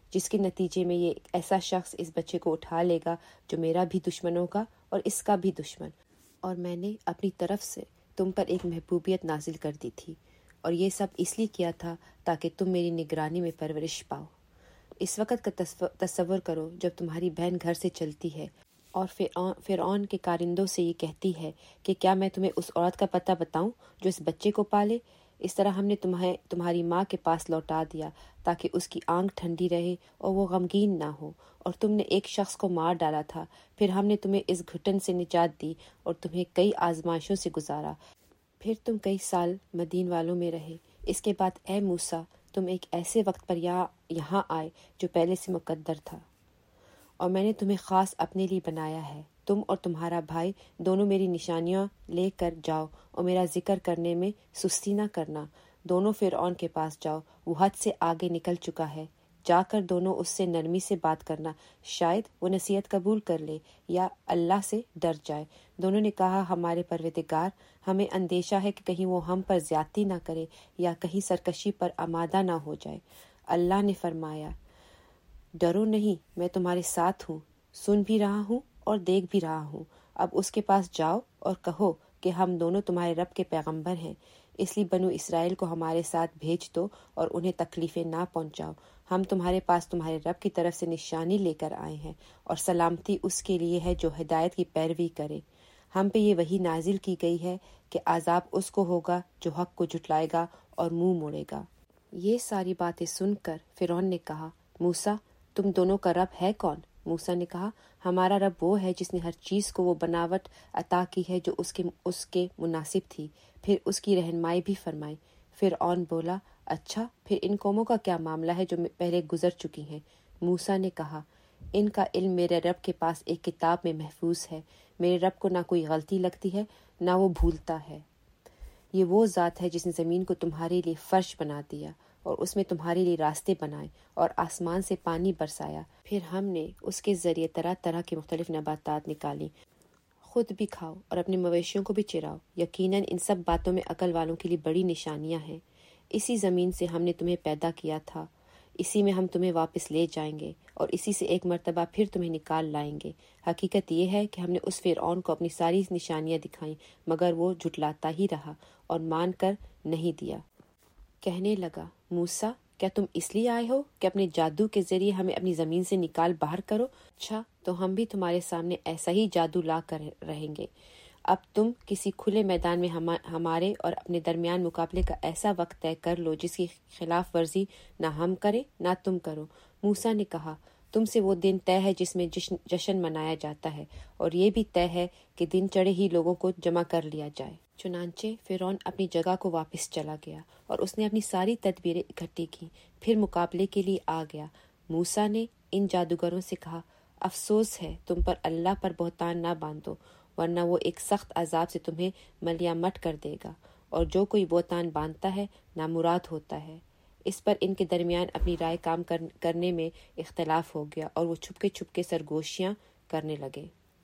جس کے نتیجے میں یہ ایسا شخص اس بچے کو اٹھا لے گا جو میرا بھی دشمن ہوگا اور اس کا بھی دشمن، اور میں نے اپنی طرف سے تم پر ایک محبوبیت نازل کر دی تھی، اور یہ سب اس لیے کیا تھا تاکہ تم میری نگرانی میں پرورش پاؤ۔ اس وقت کا تصور کرو جب تمہاری بہن گھر سے چلتی ہے اور فرعون کے کارندوں سے یہ کہتی ہے کہ کیا میں تمہیں اس عورت کا پتہ بتاؤں جو اس بچے کو پالے؟ اس طرح ہم نے تمہیں تمہاری ماں کے پاس لوٹا دیا تاکہ اس کی آنکھ ٹھنڈی رہے اور وہ غمگین نہ ہو، اور تم نے ایک شخص کو مار ڈالا تھا، پھر ہم نے تمہیں اس گھٹن سے نجات دی اور تمہیں کئی آزمائشوں سے گزارا، پھر تم کئی سال مدین والوں میں رہے۔ اس کے بعد اے موسیٰ، تم ایک ایسے وقت پر یہاں آئے جو پہلے سے مقدر تھا، اور میں نے تمہیں خاص اپنے لیے بنایا ہے۔ تم اور تمہارا بھائی دونوں میری نشانیاں لے کر جاؤ اور میرا ذکر کرنے میں سستی نہ کرنا۔ دونوں فرعون کے پاس جاؤ، وہ حد سے آگے نکل چکا ہے، جا کر دونوں اس سے نرمی سے بات کرنا، شاید وہ نصیحت قبول کر لے یا اللہ سے ڈر جائے۔ دونوں نے کہا، ہمارے پروردگار، ہمیں اندیشہ ہے کہ کہیں وہ ہم پر زیادتی نہ کرے یا کہیں سرکشی پر آمادہ نہ ہو جائے۔ اللہ نے فرمایا، ڈرو نہیں، میں تمہارے ساتھ ہوں، سن بھی رہا ہوں اور دیکھ بھی رہا ہوں۔ اب اس کے پاس جاؤ اور کہو کہ ہم دونوں تمہارے رب کے پیغمبر ہیں، اس لیے بنو اسرائیل کو ہمارے ساتھ بھیج دو اور انہیں تکلیفیں نہ پہنچاؤ۔ ہم تمہارے پاس تمہارے رب کی طرف سے نشانی لے کر آئے ہیں، اور سلامتی اس کے لیے ہے جو ہدایت کی پیروی کرے۔ ہم پہ یہ وحی نازل کی گئی ہے کہ عذاب اس کو ہوگا جو حق کو جھٹلائے گا اور منہ موڑے گا۔ یہ ساری باتیں سن کر فرعون نے کہا، موسیٰ، تم دونوں کا رب ہے کون؟ موسیٰ نے کہا، ہمارا رب وہ ہے جس نے ہر چیز کو وہ بناوٹ عطا کی ہے جو اس کے اس کے مناسب تھی، پھر اس کی رہنمائی بھی فرمائی۔ فرعون بولا، اچھا، پھر ان قوموں کا کیا معاملہ ہے جو پہلے گزر چکی ہیں؟ موسیٰ نے کہا، ان کا علم میرے رب کے پاس ایک کتاب میں محفوظ ہے، میرے رب کو نہ کوئی غلطی لگتی ہے نہ وہ بھولتا ہے۔ یہ وہ ذات ہے جس نے زمین کو تمہارے لیے فرش بنا دیا اور اس میں تمہارے لیے راستے بنائے اور آسمان سے پانی برسایا، پھر ہم نے اس کے ذریعے طرح طرح کے مختلف نباتات نکالی، خود بھی کھاؤ اور اپنے مویشیوں کو بھی چراؤ۔ یقیناً ان سب باتوں میں عقل والوں کے لیے بڑی نشانیاں ہیں۔ اسی زمین سے ہم نے تمہیں پیدا کیا تھا، اسی میں ہم تمہیں واپس لے جائیں گے اور اسی سے ایک مرتبہ پھر تمہیں نکال لائیں گے۔ حقیقت یہ ہے کہ ہم نے اس فرعون کو اپنی ساری نشانیاں دکھائیں، مگر وہ جھٹلاتا ہی رہا اور مان کر نہیں دیا۔ کہنے لگا، موسیٰ، کیا تم اس لیے آئے ہو کہ اپنے جادو کے ذریعے ہمیں اپنی زمین سے نکال باہر کرو؟ اچھا، تو ہم بھی تمہارے سامنے ایسا ہی جادو لا کر رہیں گے۔ اب تم کسی کھلے میدان میں ہمارے اور اپنے درمیان مقابلے کا ایسا وقت طے کر لو جس کی خلاف ورزی نہ ہم کریں نہ تم کرو۔ موسیٰ نے کہا، تم سے وہ دن طے ہے جس میں جشن منایا جاتا ہے، اور یہ بھی طے ہے کہ دن چڑھے ہی لوگوں کو جمع کر لیا جائے۔ چنانچہ فرعون اپنی جگہ کو واپس چلا گیا اور اس نے اپنی ساری تدبیریں اکٹھی کی، پھر مقابلے کے لیے آ گیا۔ موسیٰ نے ان جادوگروں سے کہا، افسوس ہے، تم پر اللہ پر بہتان نہ باندھو، ورنہ وہ ایک سخت عذاب سے تمہیں ملیامٹ کر دے گا، اور جو کوئی بہتان باندھتا ہے نامراد ہوتا ہے۔ اس پر ان کے درمیان اپنی رائے کام کرنے میں اختلاف ہو گیا اور وہ چھپکے چھپکے سرگوشیاں کرنے لگے۔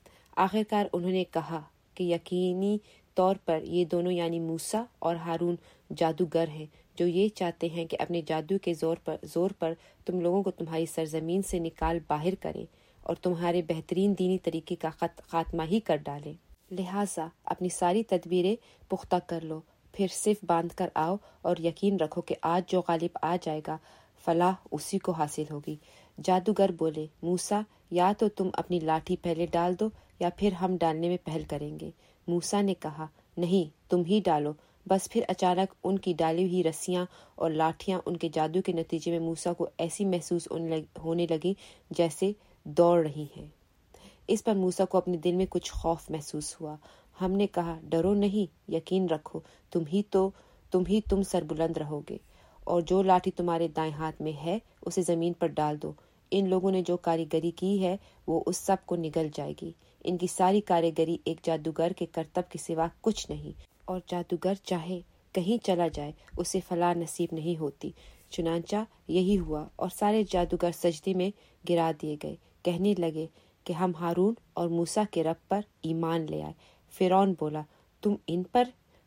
آخرکار انہوں نے کہا کہ یقینی طور پر یہ دونوں یعنی موسیٰ اور ہارون جادوگر ہیں جو یہ چاہتے ہیں کہ اپنے جادو کے زور پر زور پر تم لوگوں کو تمہاری سرزمین سے نکال باہر کریں اور تمہارے بہترین دینی طریقے کا خاتمہ ہی کر ڈالیں۔ لہٰذا اپنی ساری تدبیریں پختہ کر لو، پھر صف باندھ کر آؤ اور یقین رکھو کہ آج جو غالب آ جائے گا فلاح اسی کو حاصل ہوگی۔ جادوگر بولے، موسیٰ، یا تو تم اپنی لاٹھی پہلے ڈال دو یا پھر ہم ڈالنے میں پہل کریں گے۔ موسیٰ نے کہا، نہیں، تم ہی ڈالو۔ بس پھر اچانک ان کی ڈالی ہوئی رسیاں اور لاٹھیاں ان کے جادو کے نتیجے میں موسیٰ کو ایسی محسوس ہونے لگی جیسے دوڑ رہی ہیں۔ اس پر موسیٰ کو اپنے دل میں کچھ خوف محسوس ہوا۔ ہم نے کہا، ڈرو نہیں، یقین رکھو، تم ہی تو تم ہی تم سربلند رہو گے، اور جو لاٹھی تمہارے دائیں ہاتھ میں ہے اسے زمین پر ڈال دو۔ ان لوگوں نے جو کاریگری کی ہے وہ اس سب کو نگل جائے گی۔ ان کی ساری کاریگری ایک جادوگر کے کرتب کے سوا کچھ نہیں، اور جادوگر چاہے کہیں چلا جائے اسے فلاح نصیب نہیں ہوتی۔ چنانچہ یہی ہوا اور سارے جادوگر سجدے میں گرا دیے گئے، کہنے لگے کہ ہم ہارون اور موسیٰ کے رب پر ایمان لے آئے۔ فرعون بولا، تم ان پر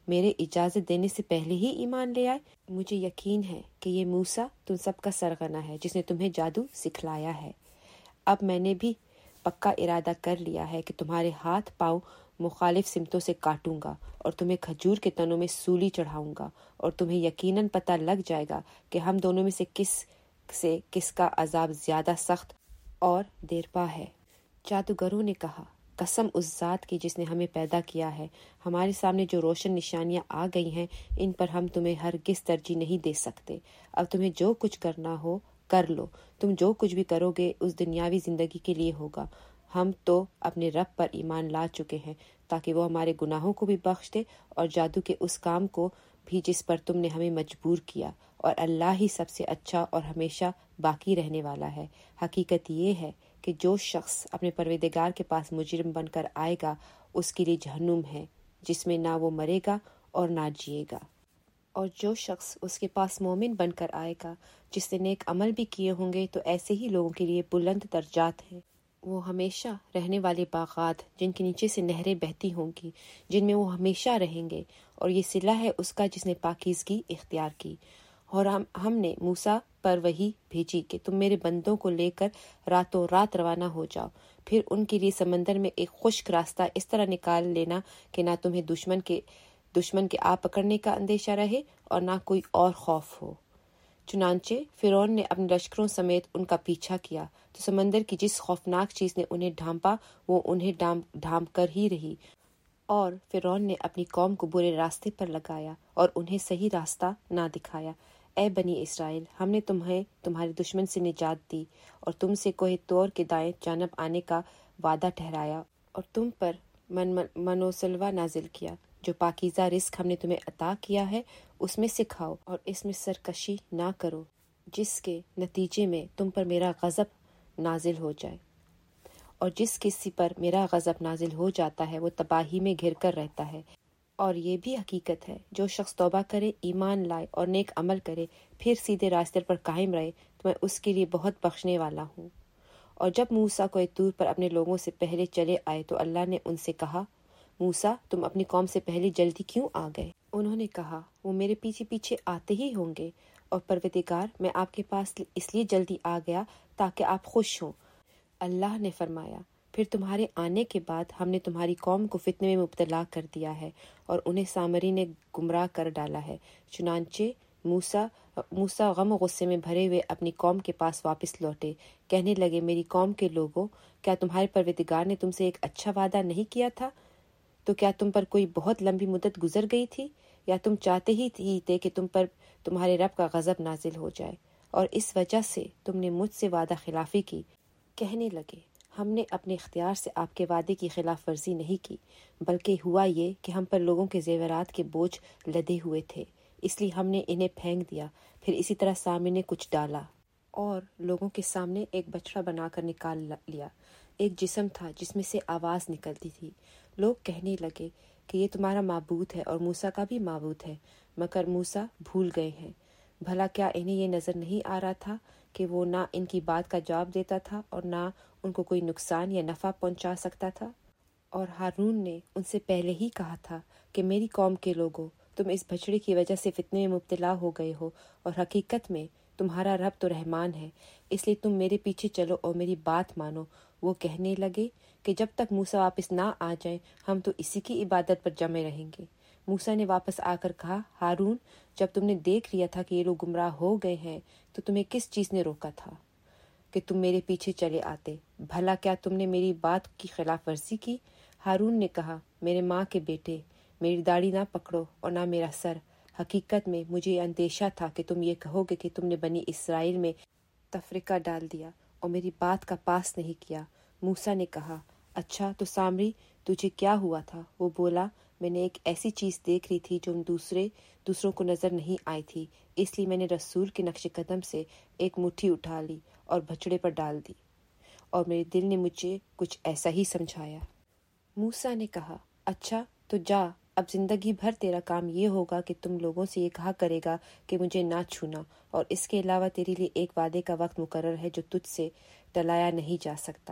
میرے اجازت دینے سے پہلے ہی ایمان لے آئے؟ مجھے یقین ہے کہ یہ موسیٰ تم سب کا سرغنہ ہے جس نے تمہیں جادو سکھلایا ہے۔ اب میں نے بھی پکا ارادہ کر لیا ہے کہ تمہارے ہاتھ پاؤں مخالف سمتوں سے کاٹوں گا اور تمہیں کھجور کے تنوں میں سولی چڑھاؤں گا، اور تمہیں یقیناً پتہ لگ جائے گا کہ ہم دونوں میں سے کس سے کس کا عذاب زیادہ سخت اور دیرپا ہے۔ جادوگروں نے کہا، قسم اس ذات کی جس نے ہمیں پیدا کیا ہے، ہمارے سامنے جو روشن نشانیاں آ گئی ہیں ان پر ہم تمہیں ہرگز ترجیح نہیں دے سکتے۔ اب تمہیں جو کچھ کرنا ہو کر لو، تم جو کچھ بھی کرو گے اس دنیاوی زندگی کے لیے ہوگا۔ ہم تو اپنے رب پر ایمان لا چکے ہیں تاکہ وہ ہمارے گناہوں کو بھی بخش دے اور جادو کے اس کام کو بھی جس پر تم نے ہمیں مجبور کیا، اور اللہ ہی سب سے اچھا اور ہمیشہ باقی رہنے والا ہے۔ حقیقت یہ ہے کہ جو شخص اپنے پروردگار کے پاس مجرم بن کر آئے گا اس کے لیے جہنم ہے جس میں نہ وہ مرے گا اور نہ جیے گا، اور جو شخص اس کے پاس مومن بن کر آئے گا جس نے نیک عمل بھی کیے ہوں گے تو ایسے ہی لوگوں کے لیے بلند درجات ہیں۔ وہ ہمیشہ رہنے والے باغات جن کے نیچے سے نہریں بہتی ہوں گی، جن میں وہ ہمیشہ رہیں گے، اور یہ صلہ ہے اس کا جس نے پاکیزگی اختیار کی۔ اور ہم ہم نے موسیٰ پر وحی بھیجی کہ تم میرے بندوں کو لے کر راتوں رات روانہ ہو جاؤ، پھر ان کے لیے سمندر میں ایک خشک راستہ اس طرح نکال لینا کہ نہ تمہیں دشمن کے دشمن کے آ پکڑنے کا اندیشہ رہے اور نہ کوئی اور خوف ہو۔ چنانچہ فرعون نے اپنے لشکروں سمیت ان کا پیچھا کیا تو سمندر کی جس خوفناک چیز نے انہیں ڈھانپا وہ انہیں ڈھانپ ڈھانپ کر ہی رہی، اور فرعون نے اپنی قوم کو برے راستے پر لگایا اور انہیں صحیح راستہ نہ دکھایا۔ اے بنی اسرائیل، ہم نے تمہیں تمہارے دشمن سے نجات دی اور تم سے کوہ طور کے دائیں جانب آنے کا وعدہ ٹھہرایا، اور تم پر من من و سلوہ نازل کیا۔ جو پاکیزہ رزق ہم نے تمہیں عطا کیا ہے اس میں سے کھاؤ اور اس میں سرکشی نہ کرو جس کے نتیجے میں تم پر میرا غضب نازل ہو جائے، اور جس کسی پر میرا غضب نازل ہو جاتا ہے وہ تباہی میں گھر کر رہتا ہے۔ اور یہ بھی حقیقت ہے جو شخص توبہ کرے، ایمان لائے اور نیک عمل کرے، پھر سیدھے راستے پر قائم رہے تو میں اس کے لیے بہت بخشنے والا ہوں۔ اور جب موسیٰ کوہ طور پر اپنے لوگوں سے پہلے چلے آئے تو اللہ نے ان سے کہا، موسیٰ تم اپنی قوم سے پہلے جلدی کیوں آ گئے؟ انہوں نے کہا، وہ میرے پیچھے پیچھے آتے ہی ہوں گے، اور پروردگار میں آپ کے پاس اس لیے جلدی آ گیا تاکہ آپ خوش ہوں۔ اللہ نے فرمایا، پھر تمہارے آنے کے بعد ہم نے تمہاری قوم کو فتنے میں مبتلا کر دیا ہے اور انہیں سامری نے گمراہ کر ڈالا ہے۔ چنانچہ موسیٰ موسیٰ غم و غصے میں بھرے ہوئے اپنی قوم کے پاس واپس لوٹے، کہنے لگے، میری قوم کے لوگوں، کیا تمہارے پروردگار نے تم سے ایک اچھا وعدہ نہیں کیا تھا؟ تو کیا تم پر کوئی بہت لمبی مدت گزر گئی تھی، یا تم چاہتے ہی تھے کہ تم پر تمہارے رب کا غضب نازل ہو جائے، اور اس وجہ سے تم نے مجھ سے وعدہ خلافی کی؟ کہنے لگے، ہم نے اپنے اختیار سے آپ کے وعدے کی خلاف ورزی نہیں کی، بلکہ ہوا یہ کہ ہم پر لوگوں کے زیورات کے بوجھ لدے ہوئے تھے، اس لیے ہم نے انہیں پھینک دیا۔ پھر اسی طرح سامنے نے کچھ ڈالا اور لوگوں کے سامنے ایک بچڑا بنا کر نکال لیا۔ ایک جسم تھا جس میں سے آواز نکلتی تھی۔ لوگ کہنے لگے کہ یہ تمہارا معبود ہے اور موسیٰ کا بھی معبود ہے، مگر موسیٰ بھول گئے ہیں۔ بھلا کیا انہیں یہ نظر نہیں آ رہا تھا کہ وہ نہ ان کی بات کا جواب دیتا تھا اور نہ ان کو کوئی نقصان یا نفع پہنچا سکتا تھا؟ اور ہارون نے ان سے پہلے ہی کہا تھا کہ میری قوم کے لوگوں، تم اس بچڑے کی وجہ سے فتنے میں مبتلا ہو گئے ہو، اور حقیقت میں تمہارا رب تو رحمان ہے، اس لیے تم میرے پیچھے چلو اور میری بات مانو۔ وہ کہنے لگے کہ جب تک موسیٰ واپس نہ آ جائیں ہم تو اسی کی عبادت پر جمے رہیں گے۔ موسیٰ نے واپس آ کر کہا، ہارون، جب تم نے دیکھ لیا تھا کہ یہ لوگ گمراہ ہو گئے ہیں تو تمہیں کس چیز نے روکا تھا کہ تم میرے پیچھے چلے آتے؟ بھلا کیا تم نے میری بات کی خلاف ورزی کی؟ ہارون نے کہا، میرے ماں کے بیٹے، میری داڑھی نہ پکڑو اور نہ میرا سر۔ حقیقت میں مجھے یہ اندیشہ تھا کہ تم یہ کہو گے کہ تم نے بنی اسرائیل میں تفرقہ ڈال دیا اور میری بات کا پاس نہیں کیا۔ موسیٰ نے کہا، اچھا تو سامری، تجھے کیا ہوا تھا؟ وہ بولا، میں نے ایک ایسی چیز دیکھ رہی تھی جو دوسرے دوسروں کو نظر نہیں آئی تھی، اس لیے میں نے رسول کے نقش قدم سے ایک مٹھی اٹھا لی اور بچڑے پر ڈال دی، اور میرے دل نے مجھے کچھ ایسا ہی سمجھایا۔ موسیٰ نے کہا، اچھا تو جا، اب زندگی بھر تیرا کام یہ ہوگا کہ تم لوگوں سے یہ کہا کرے گا کہ مجھے نہ چھونا، اور اس کے علاوہ تیرے لیے ایک وعدے کا وقت مقرر ہے جو تجھ سے ٹلایا نہیں جا سکتا۔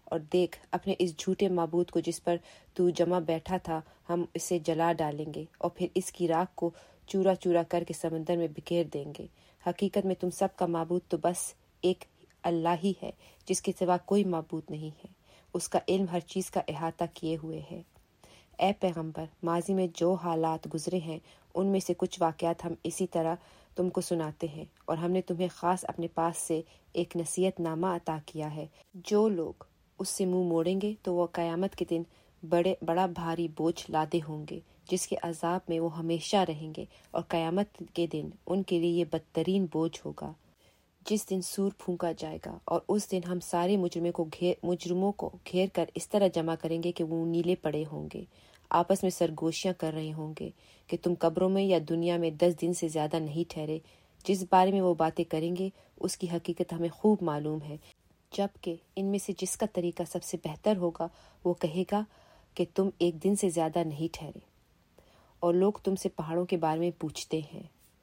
اور دیکھ اپنے اس جھوٹے معبود کو جس پر تو جمع بیٹھا تھا، ہم اسے جلا ڈالیں گے اور پھر اس کی راکھ کو چورا چورا کر کے سمندر میں بکھیر دیں گے۔ حقیقت میں تم سب کا معبود تو بس ایک اللہ ہی ہے، جس کے سوا کوئی معبود نہیں ہے۔ اس کا علم ہر چیز کا احاطہ کیے ہوئے ہے۔ اے پیغمبر، ماضی میں جو حالات گزرے ہیں ان میں سے کچھ واقعات ہم اسی طرح تم کو سناتے ہیں، اور ہم نے تمہیں خاص اپنے پاس سے ایک نصیحت نامہ عطا کیا ہے۔ جو لوگ اس سے منہ موڑیں گے تو وہ قیامت کے دن بڑے بڑا بھاری بوجھ لادے ہوں گے، جس کے عذاب میں وہ ہمیشہ رہیں گے، اور قیامت کے دن ان کے لیے یہ بدترین بوجھ ہوگا جس دن سور پھونکا جائے گا۔ اور اس دن ہم سارے مجرموں کو گھیر مجرموں کو گھیر کر اس طرح جمع کریں گے کہ وہ نیلے پڑے ہوں گے، آپس میں سرگوشیاں کر رہے ہوں گے کہ تم قبروں میں یا دنیا میں دس دن سے زیادہ نہیں ٹھہرے۔ جس بارے میں وہ باتیں کریں گے اس کی حقیقت ہمیں خوب معلوم ہے، جبکہ ان میں سے جس کا طریقہ سب سے بہتر ہوگا وہ کہے گا کہ تم ایک دن سے زیادہ نہیں ٹھہرے۔ اور لوگ تم سے پہاڑوں کے بارے میں پوچھتے ہیں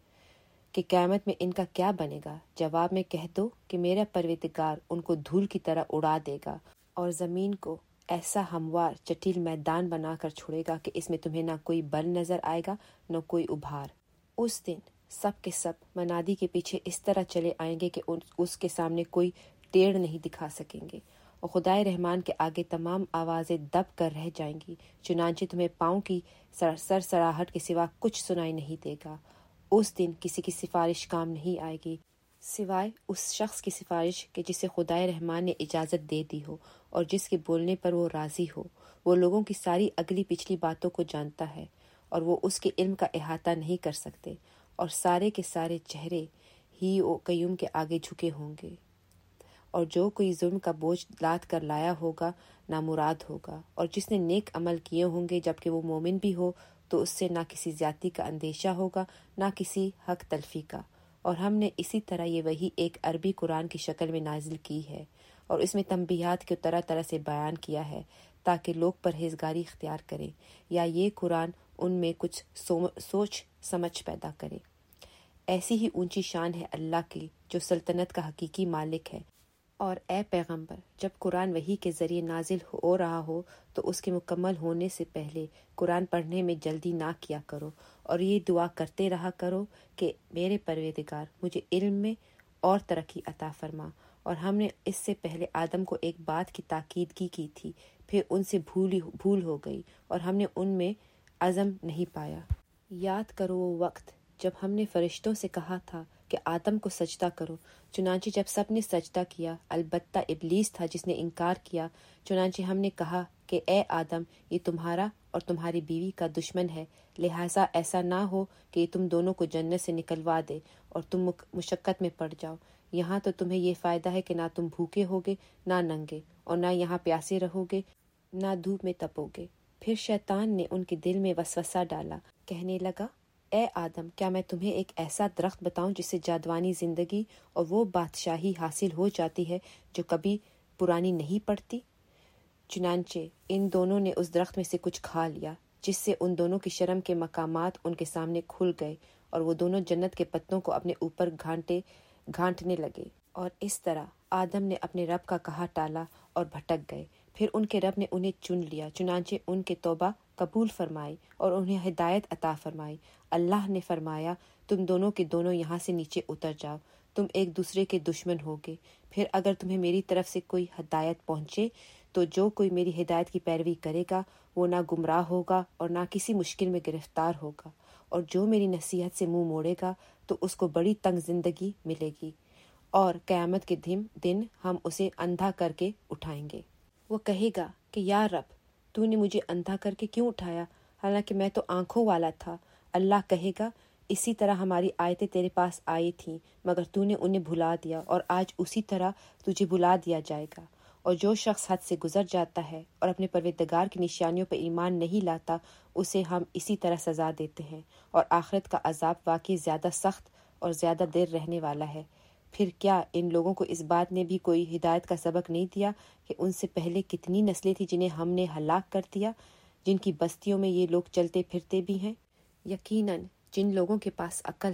کہ قیامت میں ان کا کیا بنے گا۔ جواب میں کہہ دو کہ میرا پروردگار ان کو دھول کی طرح اڑا دے گا اور زمین کو ایسا ہموار چٹیل میدان بنا کر چھوڑے گا کہ اس میں تمہیں نہ کوئی بل نظر آئے گا نہ کوئی ابھار۔ اس دن سب کے سب منادی کے پیچھے اس طرح چلے آئیں گے کہ اس کے سامنے کوئی ٹیڑھ نہیں دکھا سکیں گے، اور خدائے رحمان کے آگے تمام آوازیں دب کر رہ جائیں گی، چنانچہ تمہیں پاؤں کی سر سرسراہٹ کے سوا کچھ سنائی نہیں دے گا۔ اس دن کسی کی سفارش کام نہیں آئے گی سوائے اس شخص کی سفارش کہ جسے خدائے رحمان نے اجازت دے دی ہو اور جس کے بولنے پر وہ راضی ہو۔ وہ لوگوں کی ساری اگلی پچھلی باتوں کو جانتا ہے، اور وہ اس کے علم کا احاطہ نہیں کر سکتے، اور سارے کے سارے چہرے ہی و قیوم کے آگے جھکے ہوں گے، اور جو کوئی ظلم کا بوجھ لاد کر لایا ہوگا نامراد ہوگا، اور جس نے نیک عمل کیے ہوں گے جبکہ وہ مومن بھی ہو تو اس سے نہ کسی زیادتی کا اندیشہ ہوگا نہ کسی حق تلفی کا۔ اور ہم نے اسی طرح یہ وحی ایک عربی قرآن کی شکل میں نازل کی ہے، اور اس میں تنبیہات کو طرح طرح سے بیان کیا ہے تاکہ لوگ پرہیزگاری اختیار کریں، یا یہ قرآن ان میں کچھ سوچ سمجھ پیدا کرے۔ ایسی ہی اونچی شان ہے اللہ کی جو سلطنت کا حقیقی مالک ہے۔ اور اے پیغمبر، جب قرآن وحی کے ذریعے نازل ہو رہا ہو تو اس کے مکمل ہونے سے پہلے قرآن پڑھنے میں جلدی نہ کیا کرو، اور یہ دعا کرتے رہا کرو کہ میرے پروردگار مجھے علم میں اور ترقی عطا فرما۔ اور ہم نے اس سے پہلے آدم کو ایک بات کی تاکیدگی کی تھی، پھر ان سے بھول بھول ہو گئی اور ہم نے ان میں عزم نہیں پایا۔ یاد کرو وہ وقت جب ہم نے فرشتوں سے کہا تھا کہ آدم کو سجدہ کرو، چنانچہ جب سب نے سجدہ کیا البتہ ابلیس تھا جس نے انکار کیا، چنانچہ ہم نے کہا کہ اے آدم، یہ تمہارا اور تمہاری بیوی کا دشمن ہے، لہٰذا ایسا نہ ہو کہ یہ تم دونوں کو جنت سے نکلوا دے اور تم مشقت میں پڑ جاؤ۔ یہاں تو تمہیں یہ فائدہ ہے کہ نہ تم بھوکے ہوگے نہ ننگے، اور نہ یہاں پیاسے رہو گے نہ دھوپ میں تپو گے۔ پھر شیطان نے ان کے دل میں وسوسہ ڈالا، کہنے لگا اے آدم، کیا میں تمہیں ایک ایسا درخت بتاؤں جس سے جاودانی زندگی اور وہ بادشاہی حاصل ہو جاتی ہے جو کبھی پرانی نہیں پڑتی؟ چنانچہ ان دونوں نے اس درخت میں سے کچھ کھا لیا، جس سے ان دونوں کی شرم کے مقامات ان کے سامنے کھل گئے، اور وہ دونوں جنت کے پتوں کو اپنے اوپر گھانٹے گھانٹنے لگے، اور اس طرح آدم نے اپنے رب کا کہا ٹالا اور بھٹک گئے۔ پھر ان کے رب نے انہیں چن لیا، چنانچہ ان کے توبہ قبول فرمائی اور انہیں ہدایت عطا فرمائی۔ اللہ نے فرمایا تم دونوں کے دونوں یہاں سے نیچے اتر جاؤ، تم ایک دوسرے کے دشمن ہوگے۔ پھر اگر تمہیں میری طرف سے کوئی ہدایت پہنچے تو جو کوئی میری ہدایت کی پیروی کرے گا وہ نہ گمراہ ہوگا اور نہ کسی مشکل میں گرفتار ہوگا، اور جو میری نصیحت سے منہ موڑے گا تو اس کو بڑی تنگ زندگی ملے گی، اور قیامت کے دن ہم اسے اندھا کر کے اٹھائیں گے۔ وہ کہے گا کہ یا رب، تو نے مجھے اندھا کر کے کیوں اٹھایا، حالانکہ میں تو آنکھوں والا تھا؟ اللہ کہے گا اسی طرح ہماری آیتیں تیرے پاس آئی تھیں مگر تو نے انہیں بھلا دیا، اور آج اسی طرح تجھے بھلا دیا جائے گا۔ اور جو شخص حد سے گزر جاتا ہے اور اپنے پروردگار کی نشانیوں پر ایمان نہیں لاتا اسے ہم اسی طرح سزا دیتے ہیں، اور آخرت کا عذاب واقعی زیادہ سخت اور زیادہ دیر رہنے والا ہے۔ پھر کیا ان لوگوں کو اس بات نے بھی کوئی ہدایت کا سبق نہیں دیا کہ ان سے پہلے کتنی نسلیں تھیں جنہیں ہم نے ہلاک کر دیا، جن کی بستیوں میں یہ لوگ چلتے پھرتے بھی ہیں؟ یقیناً جن لوگوں کے پاس عقل ہے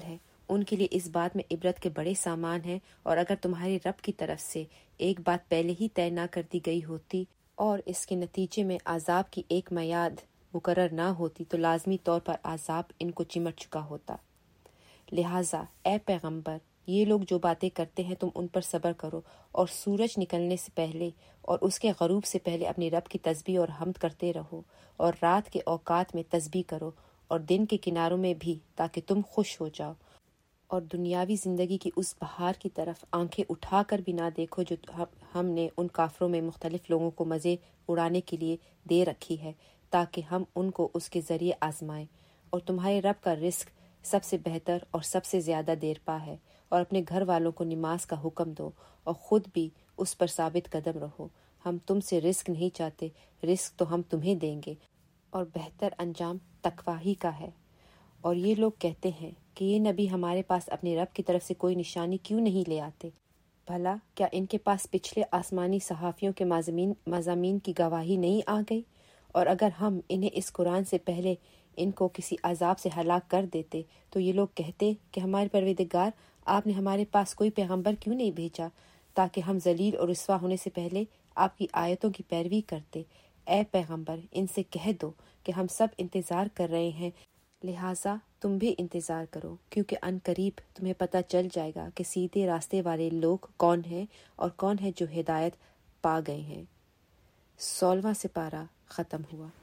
ان کے لیے اس بات میں عبرت کے بڑے سامان ہیں، اور اگر تمہارے رب کی طرف سے ایک بات پہلے ہی طے نہ کر دی گئی ہوتی اور اس کے نتیجے میں عذاب کی ایک میعاد مقرر نہ ہوتی تو لازمی طور پر عذاب ان کو چمٹ چکا ہوتا۔ لہٰذا اے پیغمبر، یہ لوگ جو باتیں کرتے ہیں تم ان پر صبر کرو، اور سورج نکلنے سے پہلے اور اس کے غروب سے پہلے اپنی رب کی تسبیح اور حمد کرتے رہو، اور رات کے اوقات میں تسبیح کرو اور دن کے کناروں میں بھی، تاکہ تم خوش ہو جاؤ اور دنیاوی زندگی کی اس بہار کی طرف آنکھیں اٹھا کر بھی نہ دیکھو جو ہم نے ان کافروں میں مختلف لوگوں کو مزے اڑانے کے لیے دے رکھی ہے، تاکہ ہم ان کو اس کے ذریعے آزمائیں۔ اور تمہارے رب کا رزق سب سے بہتر اور سب سے زیادہ دیر پا ہے، اور اپنے گھر والوں کو نماز کا حکم دو اور خود بھی اس پر ثابت قدم رہو۔ ہم تم سے رزق نہیں چاہتے، رزق تو ہم تمہیں دیں گے، اور بہتر انجام تقوی ہی کا ہے۔ اور یہ لوگ کہتے ہیں کہ یہ نبی ہمارے پاس اپنے رب کی طرف سے کوئی نشانی کیوں نہیں لے آتے؟ بھلا کیا ان کے پاس پچھلے آسمانی صحافیوں کے مضامین مضامین کی گواہی نہیں آ گئی؟ اور اگر ہم انہیں اس قرآن سے پہلے ان کو کسی عذاب سے ہلاک کر دیتے تو یہ لوگ کہتے کہ ہمارے پروردگار، آپ نے ہمارے پاس کوئی پیغمبر کیوں نہیں بھیجا تاکہ ہم ذلیل اور رسوا ہونے سے پہلے آپ کی آیتوں کی پیروی کرتے۔ اے پیغمبر، ان سے کہہ دو کہ ہم سب انتظار کر رہے ہیں، لہٰذا تم بھی انتظار کرو، کیونکہ ان قریب تمہیں پتہ چل جائے گا کہ سیدھے راستے والے لوگ کون ہیں اور کون ہیں جو ہدایت پا گئے ہیں۔ سولہواں سپارہ ختم ہوا۔